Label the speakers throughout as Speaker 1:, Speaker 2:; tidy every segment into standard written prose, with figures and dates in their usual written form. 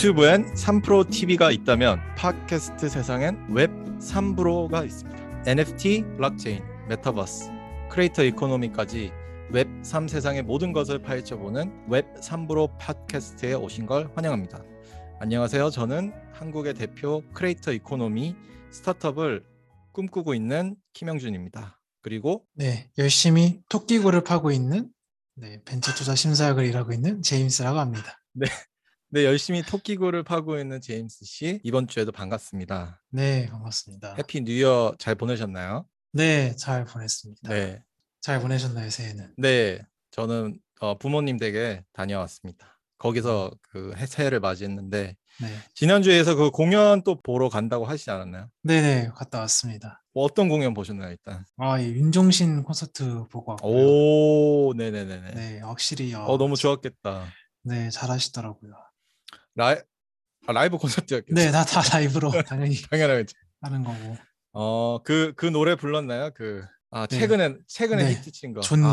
Speaker 1: 유튜브엔 3프로 TV가 있다면 팟캐스트 세상엔 웹 3프로가 있습니다. NFT, 블록체인, 메타버스, 크리에이터 이코노미까지 웹 3 세상의 모든 것을 파헤쳐보는 웹 3프로 팟캐스트에 오신 걸 환영합니다. 안녕하세요. 저는 한국의 대표 크리에이터 이코노미 스타트업을 꿈꾸고 있는 김영준입니다. 그리고
Speaker 2: 열심히 토끼굴을 파고 있는 벤처 투자 심사역을 일하고 있는 제임스라고 합니다.
Speaker 1: 네, 열심히 토끼굴을 파고 있는 제임스 씨, 이번 주에도 반갑습니다.
Speaker 2: 네, 반갑습니다.
Speaker 1: 해피 뉴 이어 잘 보내셨나요?
Speaker 2: 네, 잘 보냈습니다.
Speaker 1: 네.
Speaker 2: 잘 보내셨나요, 새해는?
Speaker 1: 네, 저는 부모님 댁에 다녀왔습니다. 거기서 그 새해를 맞이했는데 지난주에서 그 공연 또 보러 간다고 하시지 않았나요?
Speaker 2: 네네, 갔다 왔습니다.
Speaker 1: 뭐 어떤 공연 보셨나요, 일단?
Speaker 2: 윤종신 콘서트 보고 왔고요.
Speaker 1: 오, 네네네네.
Speaker 2: 네, 확실히
Speaker 1: 너무 좋았겠다.
Speaker 2: 네, 잘하시더라고요.
Speaker 1: 라이브 콘서트였겠죠?
Speaker 2: 네, 다 라이브로 당연히
Speaker 1: 당연하겠죠.
Speaker 2: 하는 거고.
Speaker 1: 그 노래 불렀나요? 최근에 히트친 거.
Speaker 2: 존니.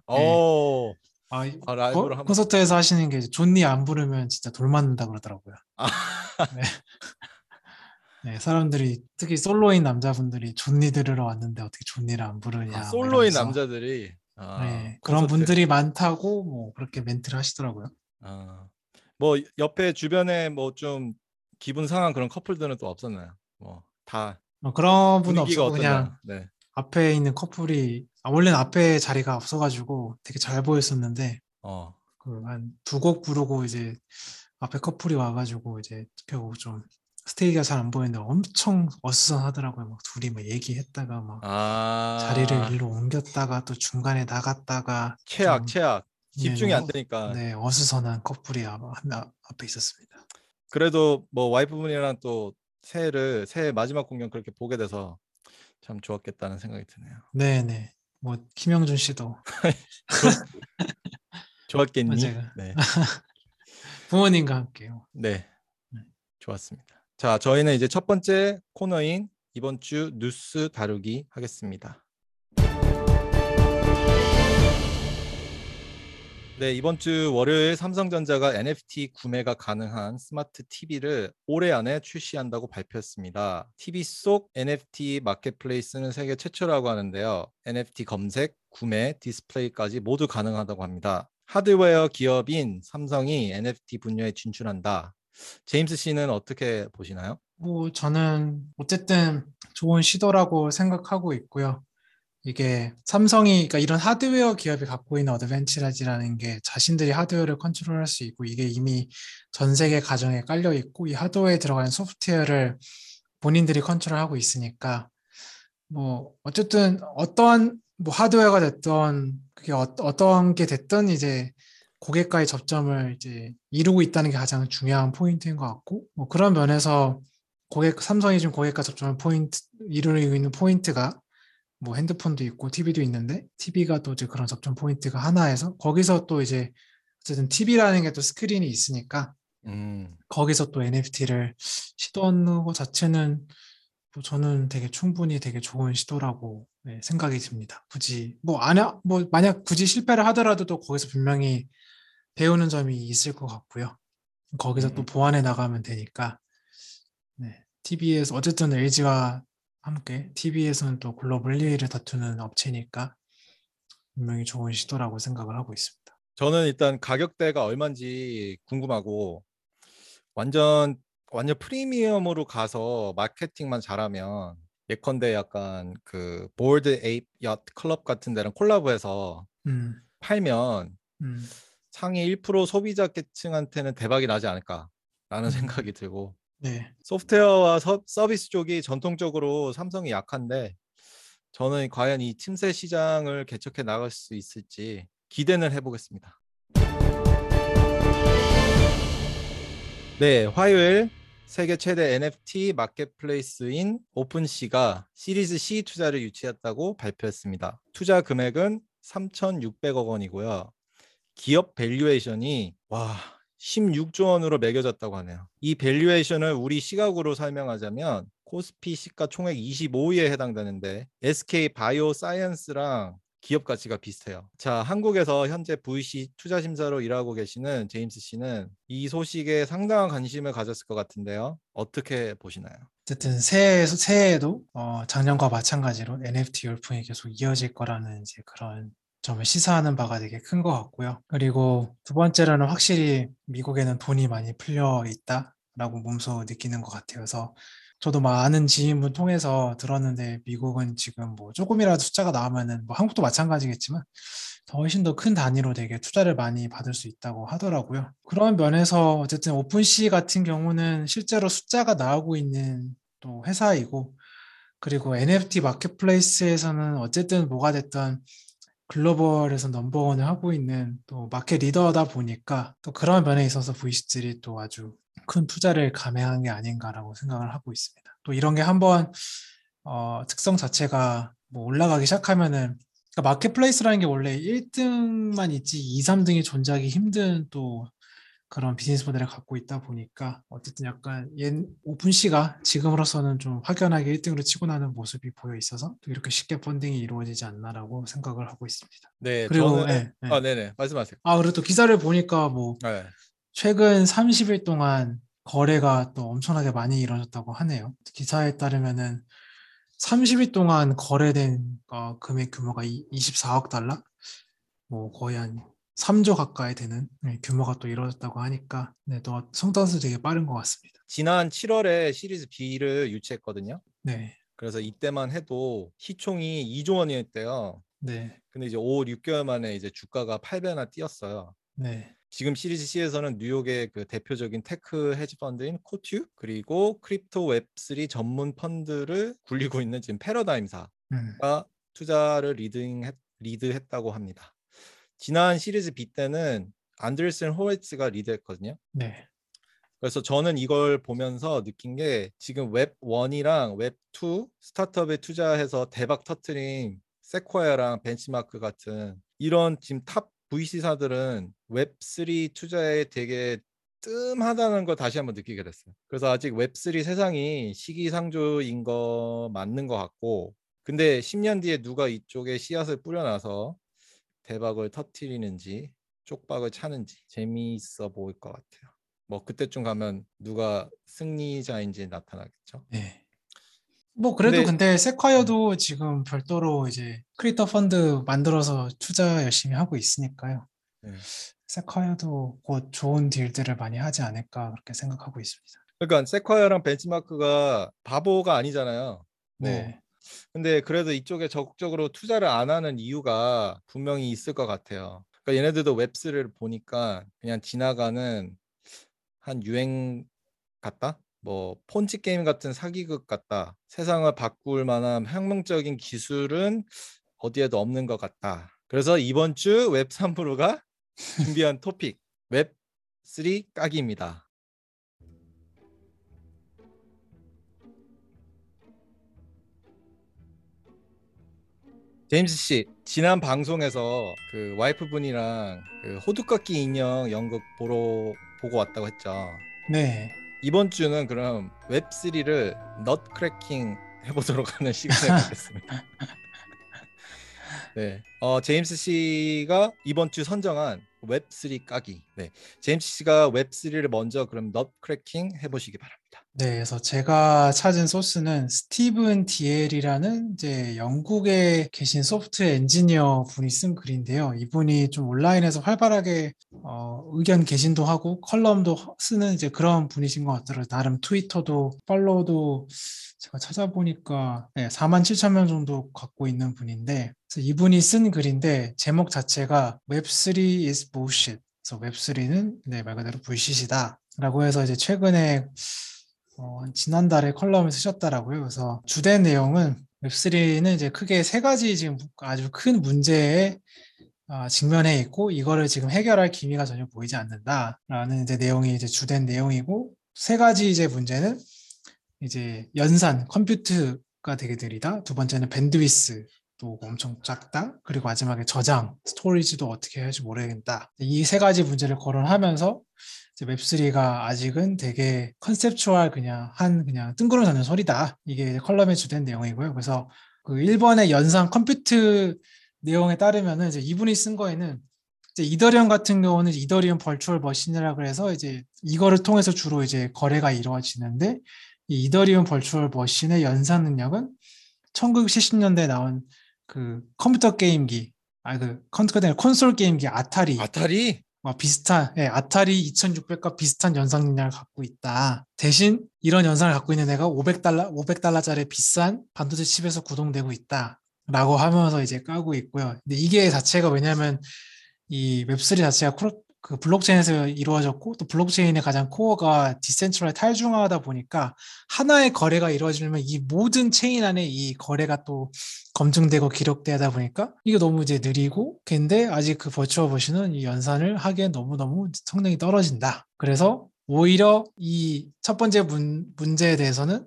Speaker 1: 라이브로 한번.
Speaker 2: 콘서트에서 하시는 게 존니 안 부르면 진짜 돌 맞는다 그러더라고요. 네. 네, 사람들이 특히 솔로인 남자분들이 존니 들으러 왔는데 어떻게 존니를 안 부르냐.
Speaker 1: 솔로인 남자들이.
Speaker 2: 네, 그런 분들이 많다고 뭐 그렇게 멘트를 하시더라고요.
Speaker 1: 뭐 옆에 주변에 뭐 좀 기분 상한 그런 커플들은 또 없었나요? 뭐 다
Speaker 2: 그런 분은
Speaker 1: 분위기가
Speaker 2: 없었고 그냥
Speaker 1: 네.
Speaker 2: 앞에 있는 커플이 원래는 앞에 자리가 없어가지고 되게 잘 보였었는데 한 두 곡 부르고 이제 앞에 커플이 와가지고 이제 결국 좀 스테이지가 잘 안 보이는데 엄청 어수선하더라고요. 막 둘이 막 얘기했다가 막 자리를 일로 옮겼다가 또 중간에 나갔다가
Speaker 1: 최악 집중이 안 되니까
Speaker 2: 어수선한 커플이 앞에 있었습니다.
Speaker 1: 그래도 뭐 와이프분이랑 또 새해 마지막 공연 그렇게 보게 돼서 참 좋았겠다는 생각이 드네요.
Speaker 2: 네네. 뭐 김영준 씨도
Speaker 1: 좋았겠니?
Speaker 2: 맞아요.
Speaker 1: 네.
Speaker 2: 부모님과 함께요.
Speaker 1: 네, 좋았습니다. 자, 저희는 이제 첫 번째 코너인 이번 주 뉴스 다루기 하겠습니다. 네, 이번 주 월요일 삼성전자가 NFT 구매가 가능한 스마트 TV를 올해 안에 출시한다고 발표했습니다. TV 속 NFT 마켓플레이스는 세계 최초라고 하는데요. NFT 검색, 구매, 디스플레이까지 모두 가능하다고 합니다. 하드웨어 기업인 삼성이 NFT 분야에 진출한다. 제임스 씨는 어떻게 보시나요?
Speaker 2: 뭐 저는 어쨌든 좋은 시도라고 생각하고 있고요. 이게 삼성이 그러니까 이런 하드웨어 기업이 갖고 있는 어드밴티지라는 게 자신들이 하드웨어를 컨트롤할 수 있고 이게 이미 전 세계 가정에 깔려 있고 이 하드웨어에 들어가는 소프트웨어를 본인들이 컨트롤하고 있으니까 뭐 어쨌든 어떠한 뭐 하드웨어가 됐던 그게 어떤 게 됐든 이제 고객과의 접점을 이제 이루고 있다는 게 가장 중요한 포인트인 것 같고 뭐 그런 면에서 삼성이 지금 고객과 접점을 이루고 있는 포인트가 뭐 핸드폰도 있고 TV도 있는데 TV가 또 이제 그런 접점 포인트가 하나에서 거기서 또 이제 어쨌든 TV라는 게 또 스크린이 있으니까 거기서 또 NFT를 시도하는 것 자체는 뭐 저는 충분히 되게 좋은 시도라고 생각이 듭니다. 굳이 만약 굳이 실패를 하더라도 또 거기서 분명히 배우는 점이 있을 것 같고요. 거기서 또 보완해 나가면 되니까 TV에서 어쨌든 LG와 함께 TV에서는 또 글로벌 1위를 다투는 업체니까 분명히 좋은 시도라고 생각을 하고 있습니다.
Speaker 1: 저는 일단 가격대가 얼마인지 궁금하고 완전 프리미엄으로 가서 마케팅만 잘하면 예컨대 약간 그 보드 에이프 옅 클럽 같은 데랑 콜라보해서 팔면 상위 1% 소비자 계층한테는 대박이 나지 않을까라는 생각이 들고 소프트웨어와 서비스 쪽이 전통적으로 삼성이 약한데 저는 과연 이 틈새 시장을 개척해 나갈 수 있을지 기대는 해보겠습니다. 네, 화요일 세계 최대 NFT 마켓플레이스인 오픈시가 시리즈 C 투자를 유치했다고 발표했습니다. 투자 금액은 3,600억 원이고요. 기업 밸류에이션이 16조 원으로 매겨졌다고 하네요. 이 밸류에이션을 우리 시각으로 설명하자면 코스피 시가 총액 25위에 해당되는데 SK 바이오 사이언스랑 기업 가치가 비슷해요. 자, 한국에서 현재 VC 투자 심사로 일하고 계시는 제임스 씨는 이 소식에 상당한 관심을 가졌을 것 같은데요. 어떻게 보시나요?
Speaker 2: 어쨌든 새해에도 작년과 마찬가지로 NFT 열풍이 계속 이어질 거라는 이제 그런 점을 시사하는 바가 되게 큰 것 같고요. 그리고 두 번째로는 확실히 미국에는 돈이 많이 풀려 있다라고 몸소 느끼는 것 같아요. 그래서 저도 막 아는 지인분 통해서 들었는데 미국은 지금 뭐 조금이라도 숫자가 나오면은 뭐 한국도 마찬가지겠지만 더 훨씬 더 큰 단위로 되게 투자를 많이 받을 수 있다고 하더라고요. 그런 면에서 어쨌든 오픈시 같은 경우는 실제로 숫자가 나오고 있는 또 회사이고, 그리고 NFT 마켓플레이스에서는 어쨌든 뭐가 됐던 글로벌에서 넘버원을 하고 있는 또 마켓 리더다 보니까 또 그런 면에 있어서 VC들이 또 아주 큰 투자를 감행한 게 아닌가라고 생각을 하고 있습니다. 또 이런 게 한번 특성 자체가 뭐 올라가기 시작하면은, 그러니까 마켓플레이스라는 게 원래 1등만 있지 2, 3등이 존재하기 힘든 또 그런 비즈니스 모델을 갖고 있다 보니까 어쨌든 약간 오픈시가 지금으로서는 좀 확연하게 1등으로 치고 나는 모습이 보여 있어서 또 이렇게 쉽게 펀딩이 이루어지지 않나라고 생각을 하고 있습니다.
Speaker 1: 네, 저는
Speaker 2: 그리고 예, 예.
Speaker 1: 네네, 말씀하세요.
Speaker 2: 그리고 또 기사를 보니까 뭐
Speaker 1: 네.
Speaker 2: 최근 30일 동안 거래가 또 엄청나게 많이 이루어졌다고 하네요. 기사에 따르면은 30일 동안 거래된 금액 규모가 24억 달러? 뭐 거의 한 3조 가까이 되는 규모가 또 이루어졌다고 하니까 네, 또 성장세 되게 빠른 것 같습니다.
Speaker 1: 지난 7월에 시리즈 B를 유치했거든요.
Speaker 2: 네,
Speaker 1: 그래서 이때만 해도 시총이 2조 원이었대요.
Speaker 2: 네,
Speaker 1: 근데 이제 5, 6개월 만에 이제 주가가 8배나 뛰었어요.
Speaker 2: 네,
Speaker 1: 지금 시리즈 C에서는 뉴욕의 그 대표적인 테크 헤지 펀드인 코튜 그리고 크립토 웹3 전문 펀드를 굴리고 있는 지금 패러다임사가
Speaker 2: 음,
Speaker 1: 투자를 리드했다고 합니다. 지난 시리즈 B 때는 안드레슨 호레츠가 리드했거든요.
Speaker 2: 네,
Speaker 1: 그래서 저는 이걸 보면서 느낀 게 지금 웹 1이랑 웹 2 스타트업에 투자해서 대박 터트린 세코야랑 벤치마크 같은 이런 지금 탑 VC사들은 웹 3 투자에 되게 뜸하다는 걸 다시 한번 느끼게 됐어요. 그래서 아직 웹 3 세상이 시기상조인 거 맞는 것 같고, 근데 10년 뒤에 누가 이쪽에 씨앗을 뿌려놔서 대박을 터트리는지 쪽박을 차는지 재미있어 보일 것 같아요. 뭐 그때쯤 가면 누가 승리자인지 나타나겠죠.
Speaker 2: 네. 뭐 그래도
Speaker 1: 근데
Speaker 2: 근데 세콰이어도 지금 별도로 이제 크리에이터 펀드 만들어서 투자 열심히 하고 있으니까요.
Speaker 1: 네.
Speaker 2: 세콰이어도 곧 좋은 딜들을 많이 하지 않을까 그렇게 생각하고 있습니다.
Speaker 1: 그러니까 세콰이어랑 벤치마크가 바보가 아니잖아요. 뭐
Speaker 2: 네,
Speaker 1: 근데 그래도 이쪽에 적극적으로 투자를 안 하는 이유가 분명히 있을 것 같아요. 그러니까 얘네들도 웹스를 보니까 그냥 지나가는 한 유행 같다? 뭐 폰치 게임 같은 사기극 같다. 세상을 바꿀 만한 혁명적인 기술은 어디에도 없는 것 같다. 그래서 이번 주 웹3프로가 준비한 토픽 웹3 까기입니다. 제임스 씨, 지난 방송에서 그 와이프분이랑 그 호두깎이 인형 연극 보고 왔다고 했죠.
Speaker 2: 네.
Speaker 1: 이번 주는 그럼 웹3를 넛크래킹 해보도록 하는 시간을 갖겠습니다. 네. 제임스 씨가 이번 주 선정한 웹3 까기. 네. 제임스 씨가 웹3를 먼저 그럼 넛크래킹 해보시기 바랍니다.
Speaker 2: 네, 그래서 제가 찾은 소스는 스티븐 디엘이라는 이제 영국에 계신 소프트웨어 엔지니어 분이 쓴 글인데요. 이분이 좀 온라인에서 활발하게 의견 개진도 하고 컬럼도 쓰는 이제 그런 분이신 것 같더라고요. 나름 트위터도 팔로우도 제가 찾아보니까 4만 7천 명 정도 갖고 있는 분인데, 그래서 이분이 쓴 글인데 제목 자체가 Web3 is bullshit. 그래서 웹3는 말 그대로 불시시다. 라고 해서 이제 최근에 지난달에 컬럼을 쓰셨더라고요. 그래서 주된 내용은 웹3는 이제 크게 세 가지 지금 아주 큰 문제에 직면해 있고 이거를 지금 해결할 기미가 전혀 보이지 않는다라는 이제 내용이 이제 주된 내용이고, 세 가지 이제 문제는 이제 연산 컴퓨트가 되게 느리다. 두 번째는 밴드위스 또 엄청 작다. 그리고 마지막에 저장 스토리지도 어떻게 해야 할지 모르겠다. 이 세 가지 문제를 거론하면서 이제 웹3가 아직은 되게 컨셉추얼 그냥 뜬구름 잡는 소리다. 이게 컬럼에 주된 내용이고요. 그래서 그 1번의 연산 컴퓨트는 내용에 따르면은 이제 이분이 쓴 거에는 이제 이더리움 같은 경우는 이더리움 버추얼 머신이라 그래서 이제 이거를 통해서 주로 이제 거래가 이루어지는데 이 이더리움 버추얼 머신의 연산 능력은 1970년대에 나온 그 컴퓨터 게임기, 그 컴퓨터가 아니라 콘솔 게임기 아타리,
Speaker 1: 아타리?
Speaker 2: 비슷한, 아타리 2600과 비슷한 연산 능력을 갖고 있다. 대신 이런 연산을 갖고 있는 애가 500달러짜리 비싼 반도체 칩에서 구동되고 있다. 라고 하면서 이제 까고 있고요. 근데 이게 자체가 왜냐면 이 웹3 자체가 그 블록체인에서 이루어졌고 또 블록체인의 가장 코어가 디센트럴라이즈 탈중화하다 보니까 하나의 거래가 이루어지려면 이 모든 체인 안에 이 거래가 또 검증되고 기록되다 보니까 이게 너무 이제 느리고 근데 아직 그 버추얼 머신은 이 연산을 하기엔 너무너무 성능이 떨어진다. 그래서 오히려 이 첫 번째 문제에 대해서는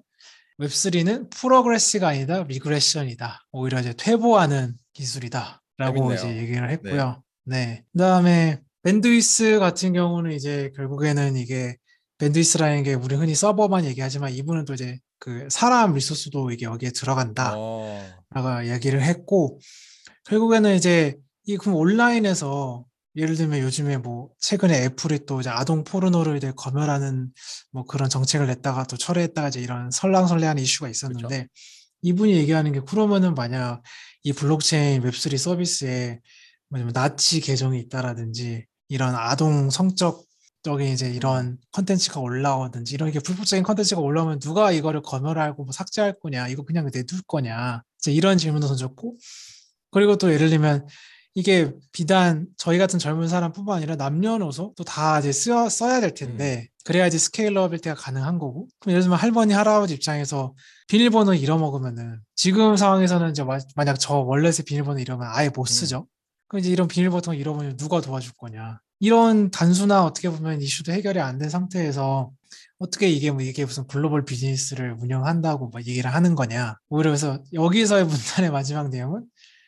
Speaker 2: 웹3는 프로그레스가 아니다, 리그레션이다. 오히려 이제 퇴보하는 기술이다. 라고 이제
Speaker 1: 재밌네요.
Speaker 2: 얘기를
Speaker 1: 네.
Speaker 2: 했고요. 네. 그다음에 밴드위스 같은 경우는 이제 결국에는 이게 밴드위스라는 게 우리 흔히 서버만 얘기하지만 이분은 또 이제 그 사람 리소스도 이게 여기에 들어간다.
Speaker 1: 어,
Speaker 2: 라고 얘기를 했고 결국에는 이제 이 그럼 온라인에서 예를 들면 요즘에 뭐 최근에 애플이 또 이제 아동 포르노를 이제 검열하는 뭐 그런 정책을 냈다가 또 철회했다가 이제 이런 설랑설레한 이슈가
Speaker 1: 그렇죠.
Speaker 2: 있었는데 이분이 얘기하는 게 그러면은 만약 이 블록체인 웹3 서비스에 뭐냐면 나치 계정이 있다라든지 이런 아동 성적적인 이제
Speaker 1: 음.
Speaker 2: 이런 컨텐츠가 올라오든지 이런 게 불법적인 컨텐츠가 올라오면 누가 이거를 검열하고 뭐 삭제할 거냐 이거 그냥 내둘 거냐 이제 이런 질문도 던졌고 그리고 또 예를 들면 이게 비단 저희 같은 젊은 사람뿐만 아니라 남녀노소 또 다 이제 써야 될
Speaker 1: 음.
Speaker 2: 텐데 그래야지 스케일러빌리티가 가능한 거고 그럼 예를 들면 할머니 할아버지 입장에서 비밀번호 잃어먹으면은 지금 상황에서는 이제 만약 저 월렛의 비밀번호 잃으면 아예 못
Speaker 1: 음.
Speaker 2: 쓰죠. 그럼 이제 이런 비밀번호 잃어버리면 누가 도와줄 거냐. 이런 단순한 어떻게 보면 이슈도 해결이 안 된 상태에서 어떻게 이게 뭐 이게 무슨 글로벌 비즈니스를 운영한다고 막 얘기를 하는 거냐. 오히려 그래서 여기서의 문단의 마지막 내용은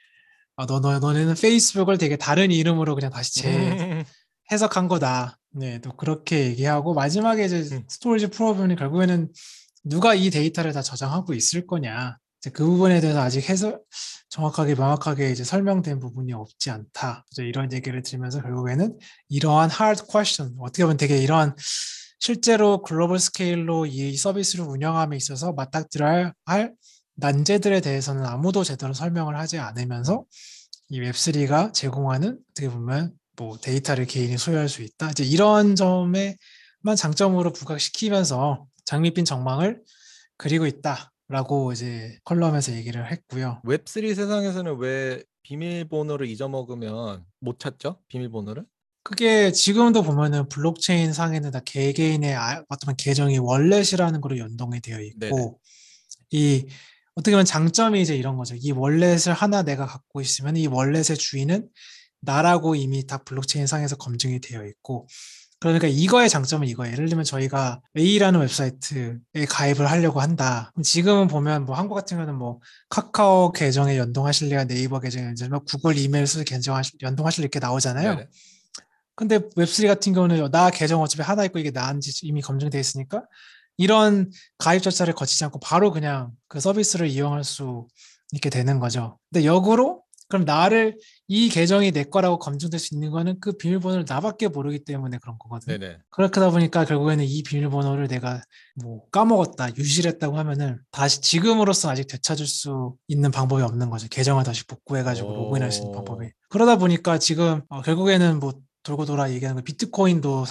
Speaker 2: 너네는 페이스북을 되게 다른 이름으로 그냥 다시 재해석한 거다. 네, 또 그렇게 얘기하고 마지막에 이제
Speaker 1: 음.
Speaker 2: 스토리지 풀어보니 결국에는 누가 이 데이터를 다 저장하고 있을 거냐. 이제 그 부분에 대해서 아직 정확하게 명확하게 이제 설명된 부분이 없지 않다. 이제 이런 얘기를 들으면서 결국에는 이러한 hard question, 어떻게 보면 되게 이러한 실제로 글로벌 스케일로 이 서비스를 운영함에 있어서 맞닥뜨려야 할 난제들에 대해서는 아무도 제대로 설명을 하지 않으면서
Speaker 1: 음.
Speaker 2: 이 웹3가 제공하는 어떻게 보면 뭐 데이터를 개인이 소유할 수 있다. 이제 이런 점에만 장점으로 부각시키면서 장밋빛 전망을 그리고 있다라고 이제 컬럼에서 얘기를 했고요.
Speaker 1: 웹3 세상에서는 왜 비밀번호를 잊어먹으면 못 찾죠? 비밀번호를?
Speaker 2: 그게 지금도 보면은 블록체인 상에는 다 개개인의 어떤 계정이 월렛이라는 거로 연동이 되어
Speaker 1: 네네.
Speaker 2: 있고 이 어떻게 보면 장점이 이제 이런 거죠. 이 월렛을 하나 내가 갖고 있으면 이 월렛의 주인은 나라고 이미 다 블록체인 상에서 검증이 되어 있고 그러니까 이거의 장점은 이거예요. 예를 들면 저희가 A라는 웹사이트에 가입을 하려고 한다. 그럼 지금은 보면 뭐 한국 같은 경우는 뭐 카카오 계정에 연동하실래야 네이버 계정에 연동하실래야 구글 이메일 수 연동하실래 이렇게 나오잖아요.
Speaker 1: 네네.
Speaker 2: 근데 웹3 같은 경우는 나 계정 어차피 하나 있고 이게 나인지 이미 검증돼 있으니까 이런 가입 절차를 거치지 않고 바로 그냥 그 서비스를 이용할 수 있게 되는 거죠. 근데 역으로 그럼 나를 이 계정이 내 거라고 검증될 수 있는 거는 그 비밀번호를 나밖에 모르기 때문에 그런 거거든요.
Speaker 1: 네네.
Speaker 2: 그렇다 보니까 결국에는 이 비밀번호를 내가 뭐 까먹었다, 유실했다고 하면은 다시 지금으로서 아직 되찾을 수 있는 방법이 없는 거죠. 계정을 다시 복구해가지고 로그인할 수 있는 방법이.
Speaker 1: 오.
Speaker 2: 그러다 보니까 지금 결국에는 뭐 돌고 돌아 얘기하는 거 비트코인도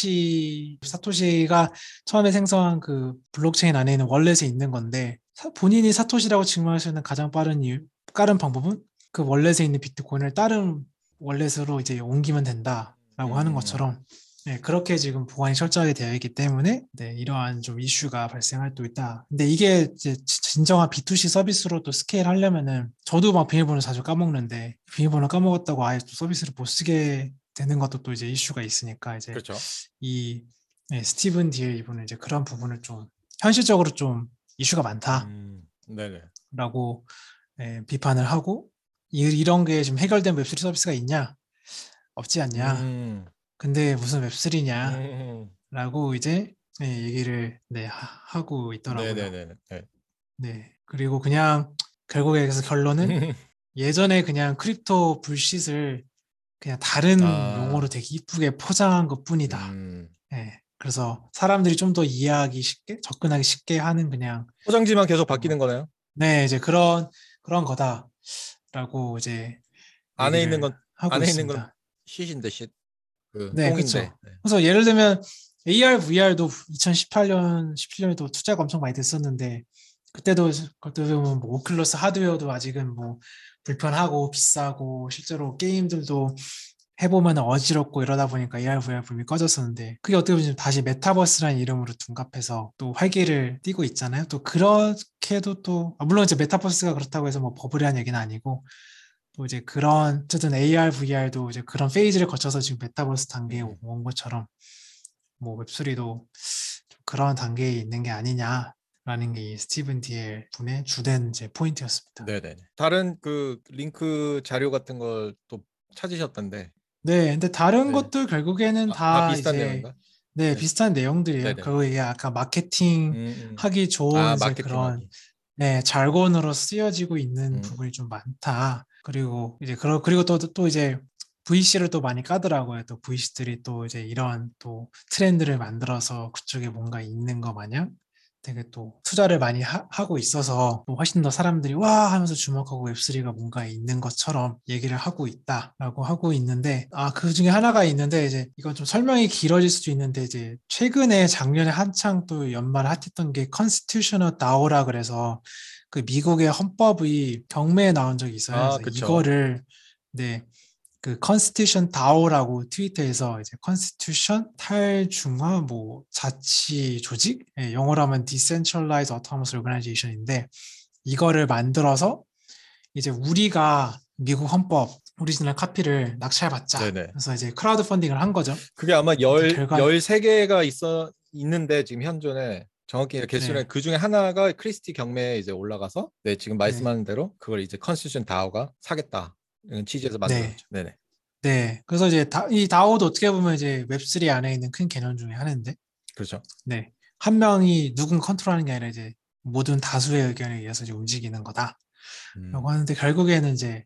Speaker 2: 사토시가 처음에 생성한 그 블록체인 안에 있는 월렛에 있는 건데 본인이 사토시라고 증명할 수 있는 가장 빠른 방법은 그 월렛에 있는 비트코인을 다른 월렛으로 이제 옮기면 된다라고 하는
Speaker 1: 음.
Speaker 2: 것처럼 네, 그렇게 지금 보안이 철저하게 되어 있기 때문에 네, 이러한 좀 이슈가 발생할 수 있다. 근데 이게 이제 진정한 B2C 서비스로 또 스케일 하려면은 저도 막 비밀번호 자주 까먹는데 비밀번호 까먹었다고 아예 또 서비스를 못 쓰게 되는 것도 또 이제 이슈가 있으니까 이제
Speaker 1: 그렇죠.
Speaker 2: 이 스티븐 디엘 이분은 이제 그런 부분을 좀 현실적으로 좀 이슈가 많다라고
Speaker 1: 네네.
Speaker 2: 비판을 하고 이런 게 지금 해결된 웹3 서비스가 있냐? 없지 않냐?
Speaker 1: 음.
Speaker 2: 근데 무슨 웹3냐?
Speaker 1: 음.
Speaker 2: 라고 이제 얘기를 하고 있더라고요.
Speaker 1: 네네네. 네.
Speaker 2: 네. 그리고 그냥 결국에 그래서 결론은 예전에 그냥 크립토 불빛을 그냥 다른 용어로
Speaker 1: 아,
Speaker 2: 되게 이쁘게 포장한 것뿐이다.
Speaker 1: 음.
Speaker 2: 예. 그래서 사람들이 좀 더 이해하기 쉽게, 접근하기 쉽게 하는 그냥
Speaker 1: 포장지만 계속
Speaker 2: 뭐,
Speaker 1: 바뀌는 거네요.
Speaker 2: 네, 이제 그런 거다라고 이제
Speaker 1: 안에 있는
Speaker 2: 얘기를
Speaker 1: 건
Speaker 2: 하고
Speaker 1: 안에 있는 건
Speaker 2: 있습니다.
Speaker 1: 쉿인데 쉿. 그
Speaker 2: 네,
Speaker 1: 똥인데.
Speaker 2: 그렇죠.
Speaker 1: 네.
Speaker 2: 그래서 예를 들면 AR, VR도 2018년, 17년에도 투자가 엄청 많이 됐었는데 그때도 그때 보면 뭐 오클러스 하드웨어도 아직은 뭐 불편하고 비싸고 실제로 게임들도 해보면 어지럽고 이러다 보니까 AR, VR 붐이 꺼졌었는데 그게 어떻게 보면 다시 메타버스라는 이름으로 둔갑해서 또 활기를 띠고 있잖아요. 또 그렇게도 또 물론 이제 메타버스가 그렇다고 해서 뭐 버블이라는 얘기는 아니고 또 이제 그런 어쨌든 AR, VR도 이제 그런 페이지를 거쳐서 지금 메타버스 단계에
Speaker 1: 음.
Speaker 2: 온 것처럼 뭐 웹3도 좀 그런 단계에 있는 게 아니냐라는 게 이 스티븐 디엘 분의 주된 이제 포인트였습니다.
Speaker 1: 네네. 다른 그 링크 자료 같은 걸 또 찾으셨던데.
Speaker 2: 네, 근데 다른
Speaker 1: 네.
Speaker 2: 것들 결국에는
Speaker 1: 다
Speaker 2: 다
Speaker 1: 비슷한
Speaker 2: 이제
Speaker 1: 내용인가?
Speaker 2: 네,
Speaker 1: 네.
Speaker 2: 비슷한 내용들이에요.
Speaker 1: 네네.
Speaker 2: 그리고 이게 아까 마케팅 하기 좋은
Speaker 1: 아,
Speaker 2: 이제
Speaker 1: 마케팅
Speaker 2: 그런
Speaker 1: 하기.
Speaker 2: 네, 잘곤으로 쓰여지고 있는
Speaker 1: 음.
Speaker 2: 부분이 좀 많다. 그리고 이제 그리고 또 이제 VC를 또 많이 까더라고요. 또 VC들이 또 이제 이런 또 트렌드를 만들어서 그쪽에 뭔가 있는 거 마냥 되게 또 투자를 많이 고 있어서 또 훨씬 더 사람들이 와 하면서 주목하고 웹3가 뭔가 있는 것처럼 얘기를 하고 있다라고 하고 있는데 그 중에 하나가 있는데 이제 이건 좀 설명이 길어질 수도 있는데 이제 최근에 작년에 한창 또 연말 핫했던 게 Constitutional DAO라 그래서 그 미국의 헌법이 경매에 나온 적이 있어요.
Speaker 1: 아,
Speaker 2: 그래서
Speaker 1: 그쵸.
Speaker 2: 이거를 네, 그 컨스티튜션 다오라고 트위터에서 이제 컨스티튜션 탈중화 뭐 자치 조직 영어로 하면 Decentralized Autonomous Organization인데 이거를 만들어서 이제 우리가 미국 헌법 오리지널 카피를 낙찰받자.
Speaker 1: 네네.
Speaker 2: 그래서 이제 크라우드 펀딩을 한 거죠.
Speaker 1: 그게 아마
Speaker 2: 근데 결과
Speaker 1: 13개가 있는데 지금 현존에 정확히 개수는
Speaker 2: 네,
Speaker 1: 그 중에 하나가 크리스티 경매에 이제 올라가서 네, 지금
Speaker 2: 네,
Speaker 1: 말씀하는 대로 그걸 이제 컨스티튜션 다오가 사겠다. 이런 취지에서
Speaker 2: 네,
Speaker 1: 만들어졌죠. 네네.
Speaker 2: 네. 그래서 이제 이 다오도 어떻게 보면 이제 웹3 안에 있는 큰 개념 중에 하나인데
Speaker 1: 그렇죠.
Speaker 2: 네. 한 명이 누군 컨트롤하는 게 아니라 이제 모든 다수의 의견에 의해서 이제 움직이는 거다라고
Speaker 1: 음.
Speaker 2: 하는데 결국에는 이제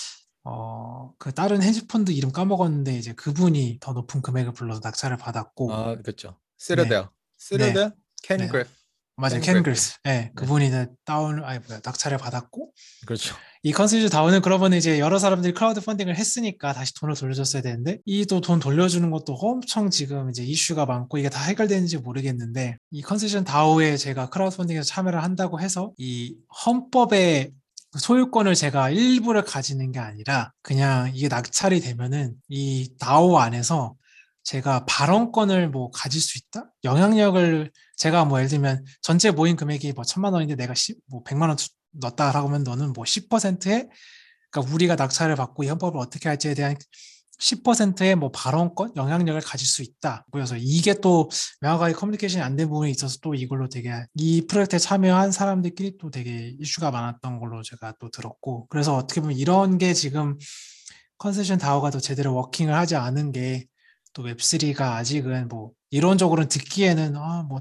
Speaker 2: 그 다른 헤지펀드 이름 까먹었는데 이제 그분이 더 높은 금액을 불러서 낙찰을 받았고
Speaker 1: 아, 그렇죠.
Speaker 2: 네.
Speaker 1: 시르데어.
Speaker 2: 네.
Speaker 1: 시르데어? 켄
Speaker 2: 네.
Speaker 1: 그래프.
Speaker 2: 맞아요.
Speaker 1: 켄
Speaker 2: 켄
Speaker 1: 그래프.
Speaker 2: 글스. 네.
Speaker 1: 네.
Speaker 2: 그분이 이제 낙찰을 받았고
Speaker 1: 그렇죠.
Speaker 2: 이 컨센sus 다운은 그러면 이제 여러 사람들이 크라우드 펀딩을 했으니까 다시 돈을 돌려줬어야 되는데 이 또 돈 돌려주는 것도 엄청 지금 이제 이슈가 많고 이게 다 해결되는지 모르겠는데 이 컨센sus 다우에 제가 크라우드 펀딩에서 참여를 한다고 해서 이 헌법의 소유권을 제가 일부를 가지는 게 아니라 그냥 이게 낙찰이 되면은 이 다오 안에서 제가 발언권을 뭐 가질 수 있다? 영향력을 제가 뭐 예를 들면 전체 모임 금액이 뭐 1,000만 원인데 내가 뭐 100만 원 넣었다라고 하면 너는 뭐 10%의 그러니까 우리가 낙찰을 받고 이 헌법을 어떻게 할지에 대한 10%의 뭐 발언권, 영향력을 가질 수 있다. 그래서 이게 또 명확하게 커뮤니케이션이 안 된 부분이 있어서 또 이걸로 되게 이 프로젝트에 참여한 사람들끼리 또 되게 이슈가 많았던 걸로 제가 또 들었고 그래서 어떻게 보면 이런 게 지금 컨세션 다오가 더 제대로 워킹을 하지 않은 게 또 웹3가 아직은 뭐 이론적으로는 듣기에는 뭐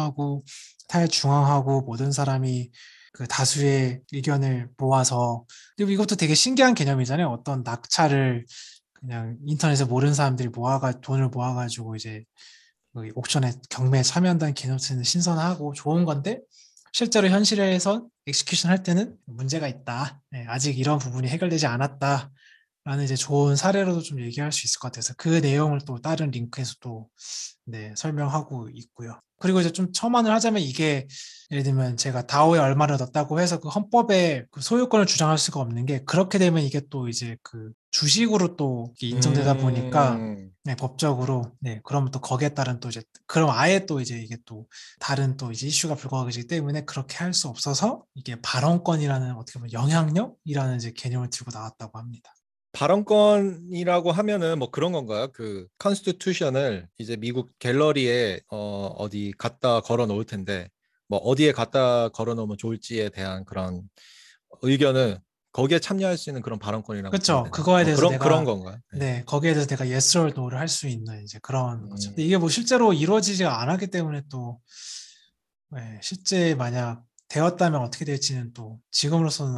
Speaker 2: 탈중앙하고 모든 사람이 그 다수의 의견을 모아서 그리고 이것도 되게 신기한 개념이잖아요. 어떤 낙찰을 그냥 인터넷에 모르는 사람들이 돈을 모아가지고 이제 그 옥션에 경매에 참여한다는 개념 자체는 신선하고 좋은 건데 실제로 현실에서 엑스큐션 할 때는 문제가 있다. 네, 아직 이런 부분이 해결되지 않았다. 라는 이제 좋은 사례로도 좀 얘기할 수 있을 것 같아서 그 내용을 또 다른 링크에서 또 네, 설명하고 있고요. 그리고 이제 좀 첨언을 하자면 이게 예를 들면 제가 다오에 얼마를 넣었다고 해서 그 헌법에 그 소유권을 주장할 수가 없는 게 그렇게 되면 이게 또 이제 그 주식으로 또 인정되다 보니까
Speaker 1: 음.
Speaker 2: 네, 법적으로 네, 그러면 또 거기에 따른 또 이제 그럼 아예 또 이제 이게 또 다른 또 이제 이슈가 불거지기 때문에 그렇게 할 수 없어서 이게 발언권이라는 어떻게 보면 영향력이라는 이제 개념을 들고 나왔다고 합니다.
Speaker 1: 발언권이라고 하면은 뭐 그런 건가요? 그 컨스티튜션을 이제 미국 갤러리에 어디 갖다 걸어 놓을 텐데 뭐 어디에 갖다 걸어 놓으면 좋을지에 대한 그런 의견을 거기에 참여할 수 있는 그런 발언권이라고 보면
Speaker 2: 그렇죠.
Speaker 1: 되나요?
Speaker 2: 그거에
Speaker 1: 뭐
Speaker 2: 대해서
Speaker 1: 그런
Speaker 2: 내가
Speaker 1: 건가요? 네.
Speaker 2: 네, 거기에 대해서 내가 yes or no를 할 수 있는 이제 그런 거죠. 근데
Speaker 1: 음.
Speaker 2: 이게 뭐 실제로 이루어지지가 않았기 때문에 또 실제 만약 되었다면 어떻게 될지는 또 지금으로서는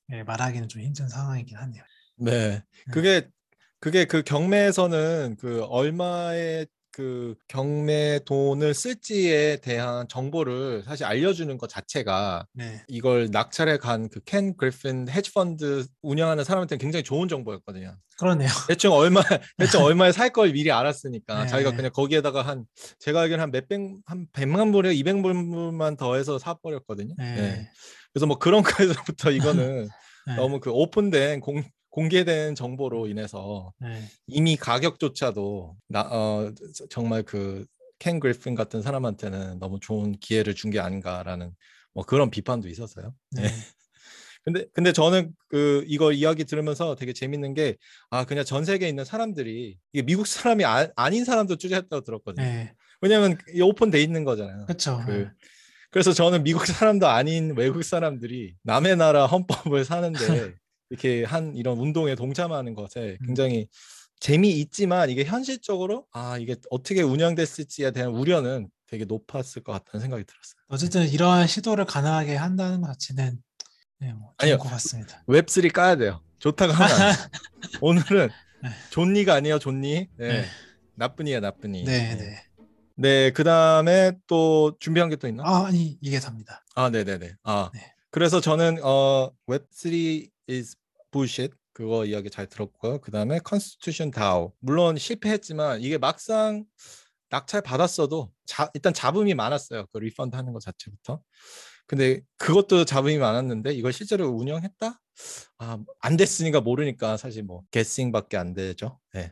Speaker 2: 예, 말하기는 좀 힘든 상황이긴 하네요.
Speaker 1: 네.
Speaker 2: 네,
Speaker 1: 그게 그 경매에서는 그 얼마의 그 경매 돈을 쓸지에 대한 정보를 사실 알려주는 것 자체가
Speaker 2: 네,
Speaker 1: 이걸 낙찰에 간 그 켄 그리핀 헤지펀드 운영하는 사람한테는 굉장히 좋은 정보였거든요.
Speaker 2: 그러네요.
Speaker 1: 대충 얼마 대충 얼마에 살 걸 미리 알았으니까 자기가
Speaker 2: 네,
Speaker 1: 그냥 거기에다가 한 제가 알기로는 한 몇백 한 100만 불에 200불만 더해서 사 버렸거든요. 예.
Speaker 2: 네,
Speaker 1: 그래서 뭐 그런 거에서부터 이거는
Speaker 2: 네,
Speaker 1: 너무 그 오픈된 공개된 정보로 인해서
Speaker 2: 네,
Speaker 1: 이미 가격조차도 정말 그 켄 그리핀 같은 사람한테는 너무 좋은 기회를 준 게 아닌가라는 뭐 그런 비판도 있었어요. 예.
Speaker 2: 네,
Speaker 1: 근데 저는 그 이거 이야기 들으면서 되게 재밌는 게 그냥 전 세계에 있는 사람들이 이게 미국 사람이 아닌 사람도 투자했다고 들었거든요.
Speaker 2: 네,
Speaker 1: 왜냐면 이 오픈돼 있는 거잖아요.
Speaker 2: 그렇죠.
Speaker 1: 그래서 저는 미국 사람도 아닌 외국 사람들이 남의 나라 헌법을 사는데 이렇게 한 이런 운동에 동참하는 것에 굉장히 재미있지만 이게 현실적으로 이게 어떻게 운영됐을지에 대한 우려는 되게 높았을 것 같다는 생각이 들었어요.
Speaker 2: 어쨌든 이러한 시도를 가능하게 한다는 것 자체는 네, 뭐 좋은
Speaker 1: 아니요,
Speaker 2: 것 같습니다.
Speaker 1: 웹3 까야 돼요. 좋다고 하면 안 돼. 오늘은
Speaker 2: 네,
Speaker 1: 존니가 아니에요, 존니.
Speaker 2: 네,
Speaker 1: 네, 나쁜이야, 나쁜이.
Speaker 2: 네,
Speaker 1: 네.
Speaker 2: 네.
Speaker 1: 네, 그 다음에 또 준비한 게 또 있나?
Speaker 2: 아니, 이게 답니다.
Speaker 1: 네네네.
Speaker 2: 네,
Speaker 1: 그래서 저는 웹3 is bullshit 그거 이야기 잘 들었고요. 그 다음에 Constitution DAO 물론 실패했지만 이게 막상 낙찰 받았어도 일단 잡음이 많았어요. 그 리펀드 하는 것 자체부터. 근데 그것도 잡음이 많았는데 이걸 실제로 운영했다? 안 됐으니까 모르니까 사실 뭐 게싱밖에 안 되죠. 네.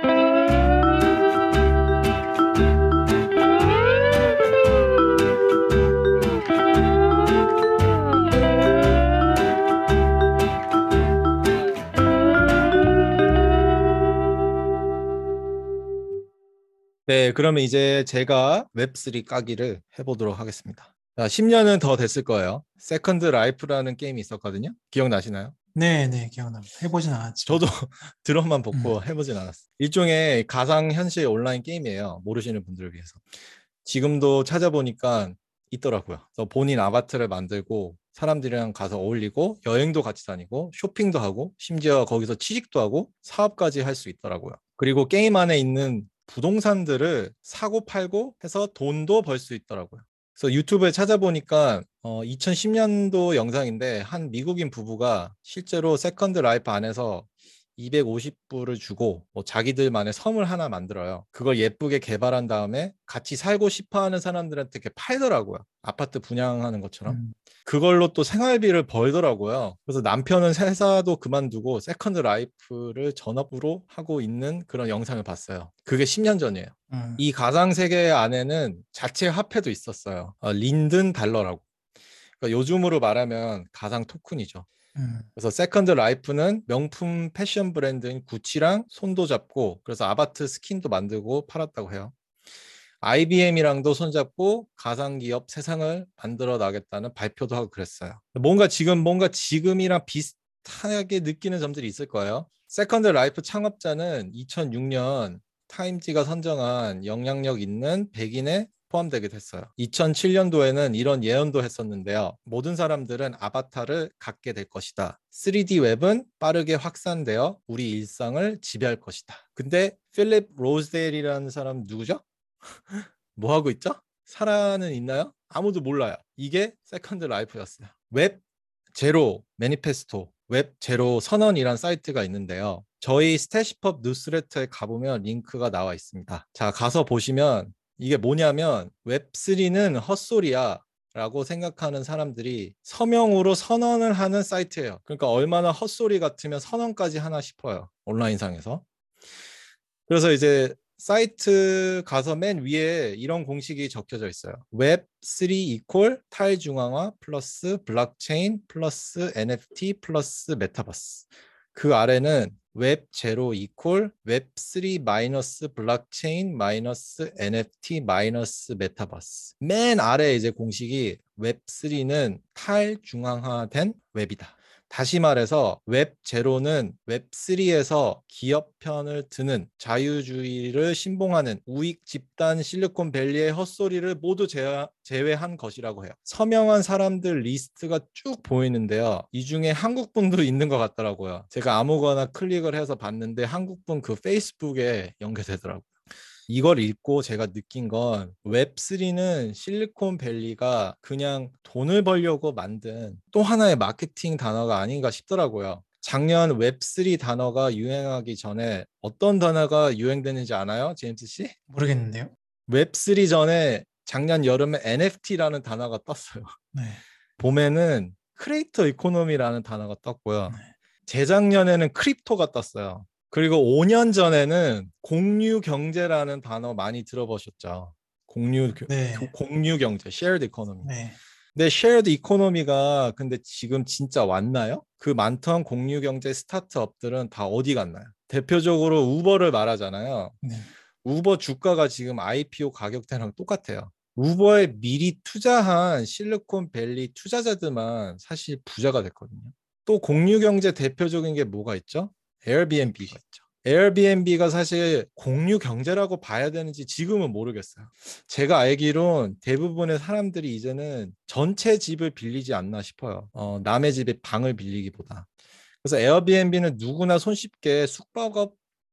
Speaker 1: 네, 그러면 이제 제가 웹3 까기를 해보도록 하겠습니다. 10년은 더 됐을 거예요. 세컨드 라이프라는 게임이 있었거든요. 기억나시나요?
Speaker 2: 네, 네, 기억납니다. 해보진 않았지만.
Speaker 1: 저도 드럼만
Speaker 2: 음,
Speaker 1: 보고 해보진 않았어요. 일종의 가상현실 온라인 게임이에요. 모르시는 분들을 위해서. 지금도 찾아보니까 있더라고요. 그래서 본인 아바타를 만들고 사람들이랑 가서 어울리고 여행도 같이 다니고 쇼핑도 하고 심지어 거기서 취직도 하고 사업까지 할 수 있더라고요. 그리고 게임 안에 있는 부동산들을 사고 팔고 해서 돈도 벌 수 있더라고요. 그래서 유튜브에 찾아보니까 2010년도 영상인데 한 미국인 부부가 실제로 세컨드 라이프 안에서 250불을 주고 뭐 자기들만의 섬을 하나 만들어요. 그걸 예쁘게 개발한 다음에 같이 살고 싶어 하는 사람들한테 이렇게 팔더라고요. 아파트 분양하는 것처럼.
Speaker 2: 음,
Speaker 1: 그걸로 또 생활비를 벌더라고요. 그래서 남편은 회사도 그만두고 세컨드 라이프를 전업으로 하고 있는 그런 영상을 봤어요. 그게 10년 전이에요.
Speaker 2: 음,
Speaker 1: 이 가상 세계 안에는 자체 화폐도 있었어요. 린든 달러라고. 그러니까 요즘으로 말하면 가상 토큰이죠.
Speaker 2: 음,
Speaker 1: 그래서 세컨드 라이프는 명품 패션 브랜드인 구찌랑 손도 잡고 그래서 아바트 스킨도 만들고 팔았다고 해요. IBM이랑도 손잡고 가상기업 세상을 만들어 나겠다는 발표도 하고 그랬어요. 뭔가 지금이랑 비슷하게 느끼는 점들이 있을 거예요. 세컨드 라이프 창업자는 2006년 타임지가 선정한 영향력 있는 100인에 포함되게 됐어요. 2007년도에는 이런 예언도 했었는데요. 모든 사람들은 아바타를 갖게 될 것이다. 3D 웹은 빠르게 확산되어 우리 일상을 지배할 것이다. 근데 필립 로즈데일이라는 사람 누구죠? 뭐 하고 있죠? 살아는 있나요? 아무도 몰라요. 이게 세컨드 라이프였어요. 웹 제로 매니페스토, 웹 제로 선언이란 사이트가 있는데요. 저희 스태시펍 뉴스레터에 가보면 링크가 나와 있습니다. 자, 가서 보시면 이게 뭐냐면 웹3는 헛소리야. 라고 생각하는 사람들이 서명으로 선언을 하는 사이트예요. 그러니까 얼마나 헛소리 같으면 선언까지 하나 싶어요. 온라인상에서. 그래서 이제 사이트 가서 맨 위에 이런 공식이 적혀져 있어요. 웹3 이퀄 탈중앙화 플러스 블록체인 플러스 NFT 플러스 메타버스. 그 아래는 웹 제로 이퀄 웹3 마이너스 블록체인 마이너스 NFT 마이너스 메타버스. 맨 아래 이제 공식이 웹3는 탈중앙화된 웹이다. 다시 말해서 웹 제로는 웹 3에서 기업 편을 드는 자유주의를 신봉하는 우익 집단 실리콘밸리의 헛소리를 모두 제외한 것이라고 해요. 서명한 사람들 리스트가 쭉 보이는데요. 이 중에 한국분도 있는 것 같더라고요. 제가 아무거나 클릭을 해서 봤는데 한국분 그 페이스북에 연계되더라고요. 이걸 읽고 제가 느낀 건 웹3는 실리콘밸리가 그냥 돈을 벌려고 만든 또 하나의 마케팅 단어가 아닌가 싶더라고요. 작년 웹3 단어가 유행하기 전에 어떤 단어가 유행되는지 아나요? 제임스 씨?
Speaker 2: 모르겠는데요.
Speaker 1: 웹3 전에 작년 여름에 NFT라는 단어가 떴어요.
Speaker 2: 네.
Speaker 1: 봄에는 크리에이터 이코노미라는 단어가 떴고요.
Speaker 2: 네.
Speaker 1: 재작년에는 크립토가 떴어요. 그리고 5년 전에는 공유 경제라는 단어 많이 들어보셨죠?
Speaker 2: 네.
Speaker 1: 공유 경제, shared economy.
Speaker 2: 네.
Speaker 1: 근데 shared economy가 근데 지금 진짜 왔나요? 그 많던 공유 경제 스타트업들은 다 어디 갔나요? 대표적으로 우버를 말하잖아요.
Speaker 2: 네.
Speaker 1: 우버 주가가 지금 IPO 가격대랑 똑같아요. 우버에 미리 투자한 실리콘밸리 투자자들만 사실 부자가 됐거든요. 또 공유경제 대표적인 게 뭐가 있죠? 에어비앤비가 있죠. 에어비앤비가 사실 공유경제라고 봐야 되는지 지금은 모르겠어요. 제가 알기론 대부분의 사람들이 이제는 전체 집을 빌리지 않나 싶어요. 남의 집에 방을 빌리기보다. 그래서 에어비앤비는 누구나 손쉽게 숙박업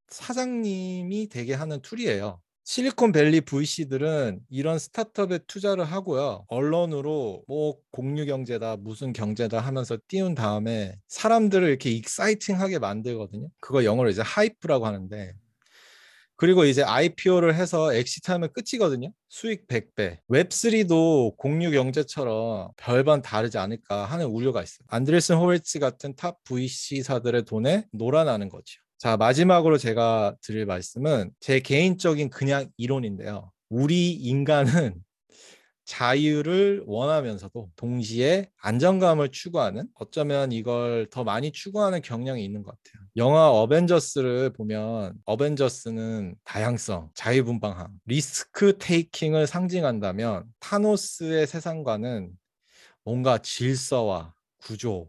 Speaker 1: 사장님이 되게 하는 툴이에요. 실리콘밸리 VC들은 이런 스타트업에 투자를 하고요. 언론으로 뭐 공유 경제다, 무슨 경제다 하면서 띄운 다음에 사람들을 이렇게 익사이팅하게 만들거든요. 그거 영어로 이제 하이프라고 하는데 그리고 이제 IPO를 해서 엑시트하면 끝이거든요. 수익 100배. 웹3도 공유 경제처럼 별반 다르지 않을까 하는 우려가 있어요. 안드레슨 호르츠 같은 탑 VC사들의 돈에 놀아나는 거죠. 자, 마지막으로 제가 드릴 말씀은 제 개인적인 그냥 이론인데요. 우리 인간은 자유를 원하면서도 동시에 안정감을 추구하는 어쩌면 이걸 더 많이 추구하는 경향이 있는 것 같아요. 영화 어벤져스를 보면 어벤져스는 다양성, 자유분방함, 리스크 테이킹을 상징한다면 타노스의 세상관은 뭔가 질서와 구조,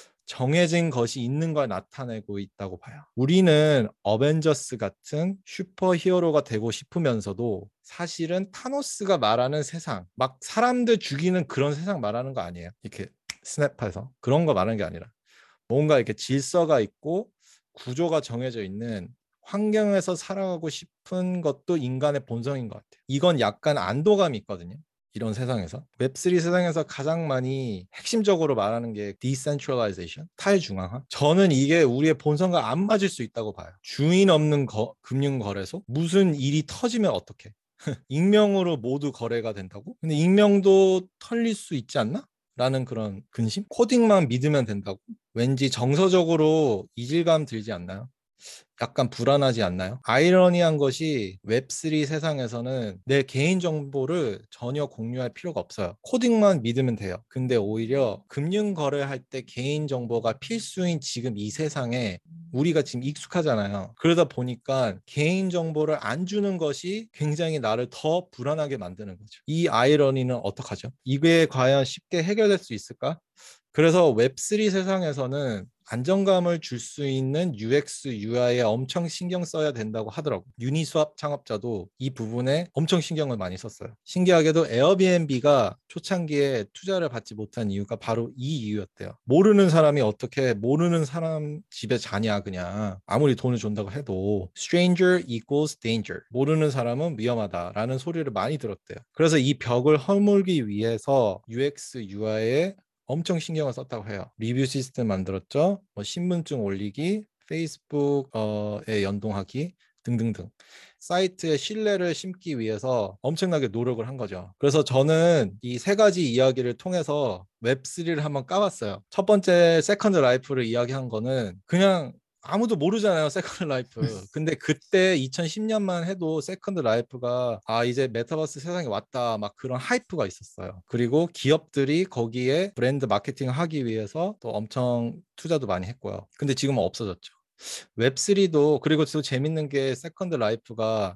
Speaker 1: 정해진 것이 있는 걸 나타내고 있다고 봐요. 우리는 어벤져스 같은 슈퍼히어로가 되고 싶으면서도 사실은 타노스가 말하는 세상, 막 사람들 죽이는 그런 세상 말하는 거 아니에요. 이렇게 스냅해서 그런 거 말하는 게 아니라 뭔가 이렇게 질서가 있고 구조가 정해져 있는 환경에서 살아가고 싶은 것도 인간의 본성인 것 같아요. 이건 약간 안도감이 있거든요. 이런 세상에서 웹3 세상에서 가장 많이 핵심적으로 말하는 게 decentralization, 탈중앙화. 저는 이게 우리의 본성과 안 맞을 수 있다고 봐요. 주인 없는 금융거래소? 무슨 일이 터지면 어떡해? 익명으로 모두 거래가 된다고? 근데 익명도 털릴 수 있지 않나? 라는 그런 근심? 코딩만 믿으면 된다고? 왠지 정서적으로 이질감 들지 않나요? 약간 불안하지 않나요? 아이러니한 것이 웹3 세상에서는 내 개인 정보를 전혀 공유할 필요가 없어요. 코딩만 믿으면 돼요. 근데 오히려 금융 거래할 때 개인 정보가 필수인 지금 이 세상에 우리가 지금 익숙하잖아요. 그러다 보니까 개인 정보를 안 주는 것이 굉장히 나를 더 불안하게 만드는 거죠. 이 아이러니는 어떡하죠? 이게 과연 쉽게 해결될 수 있을까? 그래서 웹3 세상에서는 안정감을 줄 수 있는 UX, UI에 엄청 신경 써야 된다고 하더라고요. 유니스왑 창업자도 이 부분에 엄청 신경을 많이 썼어요. 신기하게도 에어비앤비가 초창기에 투자를 받지 못한 이유가 바로 이 이유였대요. 모르는 사람이 어떻게 모르는 사람 집에 자냐 그냥 아무리 돈을 준다고 해도 stranger equals danger. 모르는 사람은 위험하다라는 소리를 많이 들었대요. 그래서 이 벽을 허물기 위해서 UX, UI에 엄청 신경을 썼다고 해요. 리뷰 시스템 만들었죠. 뭐 신분증 올리기, 페이스북에 연동하기 등등등. 사이트의 신뢰를 심기 위해서 엄청나게 노력을 한 거죠. 그래서 저는 이 세 가지 이야기를 통해서 웹3를 한번 까봤어요. 첫 번째 세컨드 라이프를 이야기한 거는 그냥 아무도 모르잖아요, 세컨드 라이프. 근데 그때 2010년만 해도 세컨드 라이프가 이제 메타버스 세상에 왔다 막 그런 하이프가 있었어요. 그리고 기업들이 거기에 브랜드 마케팅을 하기 위해서 또 엄청 투자도 많이 했고요. 근데 지금은 없어졌죠. 웹3도 그리고 또 재밌는 게 세컨드 라이프가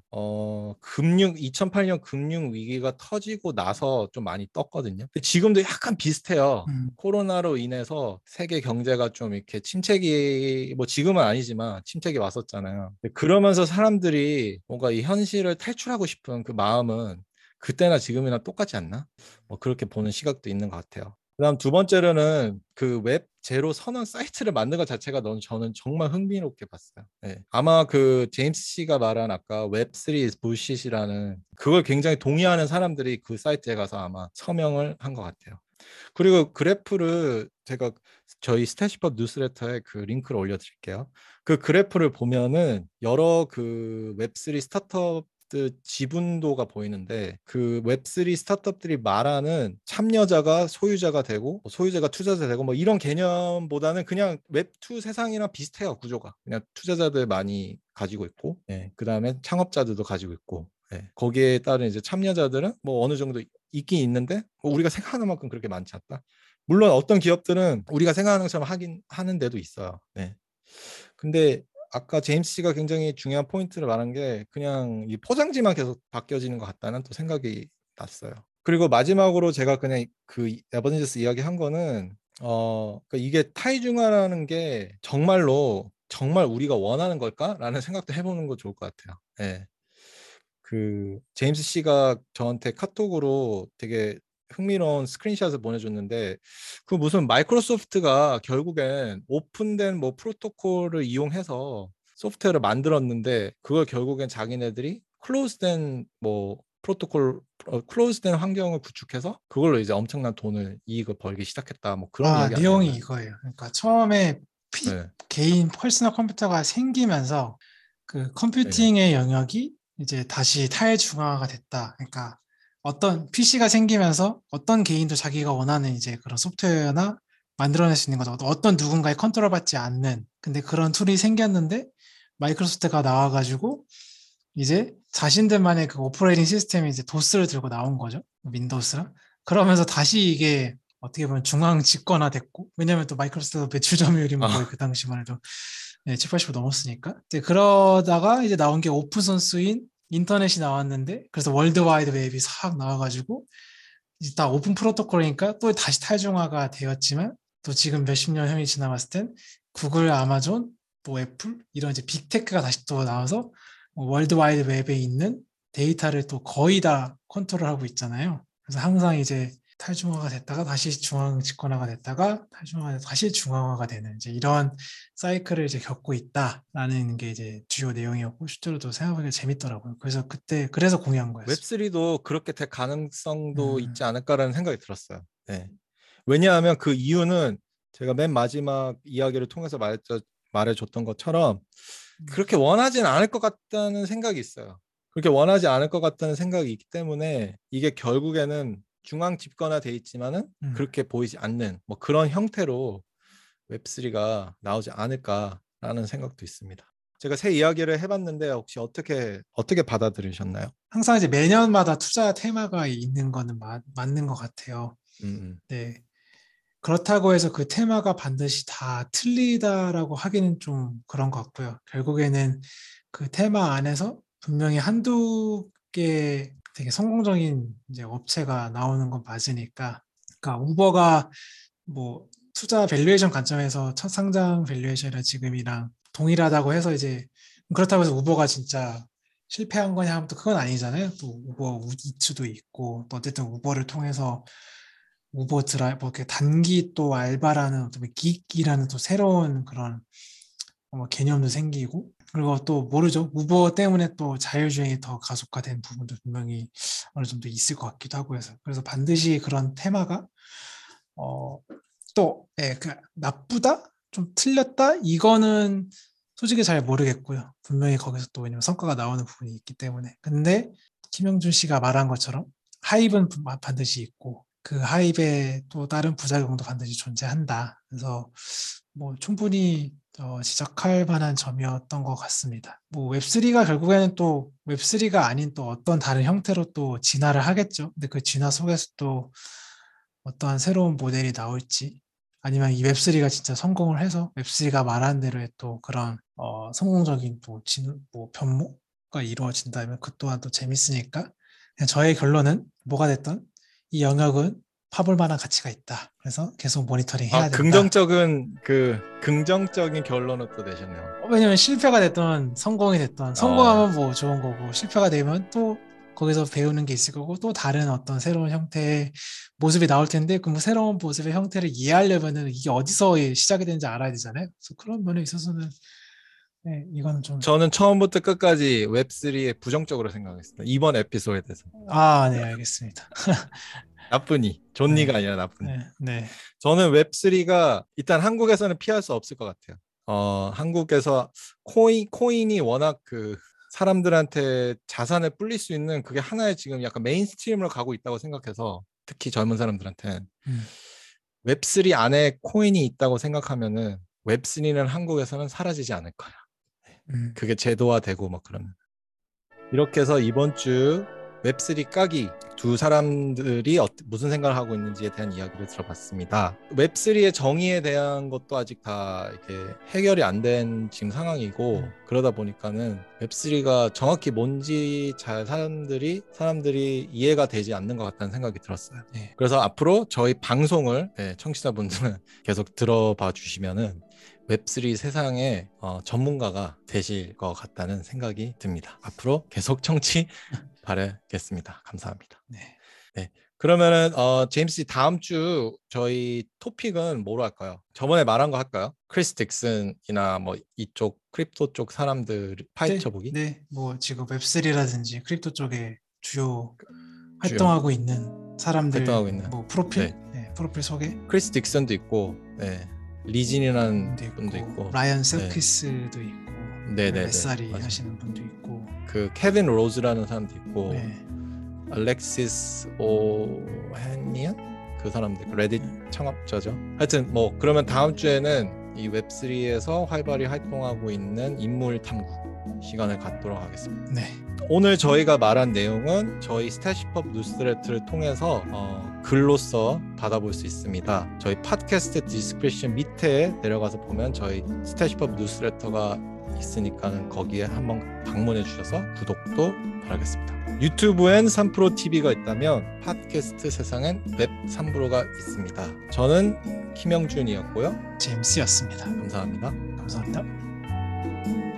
Speaker 1: 2008년 금융 위기가 터지고 나서 좀 많이 떴거든요. 근데 지금도 약간 비슷해요.
Speaker 2: 음,
Speaker 1: 코로나로 인해서 세계 경제가 좀 이렇게 침체기 뭐 지금은 아니지만 침체기 왔었잖아요. 근데 그러면서 사람들이 뭔가 이 현실을 탈출하고 싶은 그 마음은 그때나 지금이나 똑같지 않나? 뭐 그렇게 보는 시각도 있는 것 같아요. 그다음 두 번째로는 그 웹 제로 선언 사이트를 만든 것 자체가 저는 정말 흥미롭게 봤어요. 네. 아마 그 제임스 씨가 말한 아까 웹3 is bullshit이라는 그걸 굉장히 동의하는 사람들이 그 사이트에 가서 아마 서명을 한 것 같아요. 그리고 그래프를 제가 저희 스태시법 뉴스레터에 그 링크를 올려드릴게요. 그 그래프를 보면은 여러 그 웹3 스타트업들 지분도가 보이는데 그 웹3 스타트업들이 말하는 참여자가 소유자가 되고 소유자가 투자자 되고 뭐 이런 개념보다는 그냥 웹2 세상이랑 비슷해요. 구조가. 그냥 투자자들 많이 가지고 있고 그다음에 창업자들도 가지고 있고 거기에 따른 이제 참여자들은 뭐 어느 정도 있긴 있는데 뭐 우리가 생각하는 만큼 그렇게 많지 않다. 물론 어떤 기업들은 우리가 생각하는 것처럼 하긴 하는 데도 있어요. 네. 근데 아까 제임스 씨가 굉장히 중요한 포인트를 말한 게 그냥 이 포장지만 계속 바뀌어지는 것 같다는 또 생각이 났어요. 그리고 마지막으로 제가 그냥 그 에버니저스 이야기 한 거는 그러니까 이게 타이중화라는 게 정말로 정말 우리가 원하는 걸까라는 생각도 해보는 거 좋을 것 같아요. 네. 그 제임스 씨가 저한테 카톡으로 되게 흥미로운 스크린샷을 보내줬는데 그 무슨 마이크로소프트가 결국엔 오픈된 뭐 프로토콜을 이용해서 소프트웨어를 만들었는데 그걸 결국엔 자기네들이 클로즈된 뭐 프로토콜 클로즈된 환경을 구축해서 그걸로 이제 엄청난 돈을 이익을 벌기 시작했다 뭐 그런
Speaker 2: 아,
Speaker 1: 이야기
Speaker 2: 내용이
Speaker 1: 아니었나요?
Speaker 2: 이거예요. 그러니까 처음에
Speaker 1: 네,
Speaker 2: 개인 퍼스널 컴퓨터가 생기면서 그
Speaker 1: 네,
Speaker 2: 컴퓨팅의 영역이 이제 다시 타일중화가 됐다. 그러니까 어떤 PC가 생기면서 어떤 개인도 자기가 원하는 이제 그런 소프트웨어나 만들어낼 수 있는 거죠. 어떤 누군가의 컨트롤 받지 않는. 근데 그런 툴이 생겼는데 마이크로소프트가 나와가지고 이제 자신들만의 그 오퍼레이팅 시스템이 이제 도스를 들고 나온 거죠. 윈도우스랑. 그러면서 다시 이게 어떻게 보면 중앙 집권화됐고, 왜냐면 또 마이크로소프트 매출 점유율이 뭐 거의
Speaker 1: 아,
Speaker 2: 그 당시만 해도 7, 80% 넘었으니까. 이제 그러다가 이제 나온 게 오픈 소스인 인터넷이 나왔는데, 그래서 월드와이드 웹이 싹 나와가지고, 이제 다 오픈 프로토콜이니까 또 다시 탈중화가 되었지만, 또 지금 몇십 년 형이 지나봤을 땐 구글, 아마존, 뭐 애플 이런 이제 빅테크가 다시 또 나와서 월드와이드 웹에 있는 데이터를 또 거의 다 컨트롤하고 있잖아요. 그래서 항상 이제 탈중화가 됐다가 다시 중앙 집권화가 됐다가 탈중화가 돼서 다시 중앙화가 되는 이제 이런 사이클을 이제 겪고 있다라는 게 이제 주요 내용이었고 실제로도 생각하기가 재밌더라고요. 그래서 그때 그래서 공유한 거였어요.
Speaker 1: 웹3도 그렇게 될 가능성도
Speaker 2: 음,
Speaker 1: 있지 않을까라는 생각이 들었어요. 네. 왜냐하면 그 이유는 제가 맨 마지막 이야기를 통해서 말해줬던 것처럼 그렇게 원하진 않을 것 같다는 생각이 있어요. 그렇게 원하지 않을 것 같다는 생각이 있기 때문에 이게 결국에는 중앙 집권화돼 있지만은
Speaker 2: 음.
Speaker 1: 그렇게 보이지 않는 뭐 그런 형태로 웹3가 나오지 않을까라는 생각도 있습니다. 제가 새 이야기를 해봤는데 혹시 어떻게 받아들이셨나요?
Speaker 2: 항상 이제 매년마다 투자 테마가 있는 거는 맞는 것 같아요.
Speaker 1: 음,
Speaker 2: 네. 그렇다고 해서 그 테마가 반드시 다 틀리다라고 하기는 좀 그런 것 같고요. 결국에는 그 테마 안에서 분명히 한두 개 되게 성공적인 이제 업체가 나오는 건 맞으니까. 그러니까 우버가 뭐 투자 밸류에이션 관점에서 첫 상장 밸류에이션이랑 지금이랑 동일하다고 해서 이제 그렇다고 해서 우버가 진짜 실패한 거냐 하면 또 그건 아니잖아요. 또 우버 이츠도 있고 또 어쨌든 우버를 통해서 우버 드라이브 뭐 이렇게 단기 또 알바라는 어떤 기기라는 또 새로운 그런 개념도 생기고 그리고 또 모르죠. 우버 때문에 또 자율주행이 더 가속화된 부분도 분명히 어느 정도 있을 것 같기도 하고 해서 그래서 반드시 그런 테마가 어, 또, 예, 그, 나쁘다? 좀 틀렸다? 이거는 솔직히 잘 모르겠고요. 분명히 거기서 또 왜냐면 성과가 나오는 부분이 있기 때문에. 근데 김영준 씨가 말한 것처럼 하입은 반드시 있고 그 하입에 또 다른 부작용도 반드시 존재한다. 그래서 뭐 충분히 지적할 만한 점이었던 것 같습니다. 뭐 웹3가 결국에는 또 웹3가 아닌 또 어떤 다른 형태로 또 진화를 하겠죠. 근데 그 진화 속에서 또 어떠한 새로운 모델이 나올지 아니면 이 웹3가 진짜 성공을 해서 웹3가 말하는 대로의 또 그런 성공적인 뭐 변모가 이루어진다면 그 또한 또 재밌으니까 그냥 저의 결론은 뭐가 됐든 이 영역은 파볼 만한 가치가 있다. 그래서 계속 모니터링 해야 된다.
Speaker 1: 긍정적인 결론을 또 내셨네요.
Speaker 2: 왜냐면 실패가 됐든 성공이 됐든 성공하면 뭐 좋은 거고 실패가 되면 또 거기서 배우는 게 있을 거고 또 다른 어떤 새로운 형태의 모습이 나올 텐데 그 뭐 새로운 모습의 형태를 이해하려면은 이게 어디서 시작이 되는지 알아야 되잖아요. 그래서 그런 면에 있어서는 네, 이거는 좀
Speaker 1: 저는 처음부터 끝까지 웹3에 부정적으로 생각했습니다. 이번 에피소드에 대해서.
Speaker 2: 네, 알겠습니다.
Speaker 1: 나쁜이, 존니가
Speaker 2: 네,
Speaker 1: 아니라 나쁜이.
Speaker 2: 네, 네.
Speaker 1: 저는 웹3가 일단 한국에서는 피할 수 없을 것 같아요. 한국에서 코인이 워낙 그 사람들한테 자산을 불릴 수 있는 그게 하나의 지금 약간 메인스트림으로 가고 있다고 생각해서 특히 젊은 사람들한테는 웹3 안에 코인이 있다고 생각하면은 웹3는 한국에서는 사라지지 않을 거야. 그게 제도화되고 막 그러면. 이렇게 해서 이번 주 웹3 까기 두 사람들이 무슨 생각을 하고 있는지에 대한 이야기를 들어봤습니다. 웹3의 정의에 대한 것도 아직 다 이렇게 해결이 안 된 지금 상황이고 그러다 보니까는 웹3가 정확히 뭔지 잘 사람들이 이해가 되지 않는 것 같다는 생각이 들었어요.
Speaker 2: 네.
Speaker 1: 그래서 앞으로 저희 방송을 청취자분들은 계속 들어봐 주시면은 웹3 세상의 전문가가 되실 것 같다는 생각이 듭니다. 앞으로 계속 청취 바라겠습니다. 감사합니다. 네. 그러면은 제임스 씨 다음 주 저희 토픽은 뭐로 할까요? 저번에 말한 거 할까요? 크리스 딕슨이나 뭐 이쪽 크립토 쪽 사람들 파헤쳐보기?
Speaker 2: 네, 뭐 지금 웹3라든지 크립토 쪽에 주요 활동하고 있는 사람들 뭐 프로필, 프로필 소개.
Speaker 1: 크리스 딕슨도 있고, 리진이라는 분도 있고,
Speaker 2: 라이언 셀키스도 있고, SRE 하시는 분도 있고,
Speaker 1: 그 케빈 로즈라는 사람도 있고, 알렉시스 오헤니안 그 사람들 레딧 창업자죠. 하여튼 뭐 그러면 다음 주에는 이 웹3에서 활발히 활동하고 있는 인물 탐구 시간을 갖도록 하겠습니다.
Speaker 2: 네.
Speaker 1: 오늘 저희가 말한 내용은 저희 스태시펍 뉴스레터를 통해서 글로써 받아볼 수 있습니다. 저희 팟캐스트 디스크립션 밑에 내려가서 보면 저희 스태시펍 뉴스레터가 있으니까는 거기에 한번 방문해 주셔서 구독도 바라겠습니다. 유튜브엔 3프로 TV가 있다면 팟캐스트 세상엔 웹 3프로가 있습니다. 저는 김영준이었고요.
Speaker 2: 제임스였습니다.
Speaker 1: 감사합니다.
Speaker 2: 감사합니다.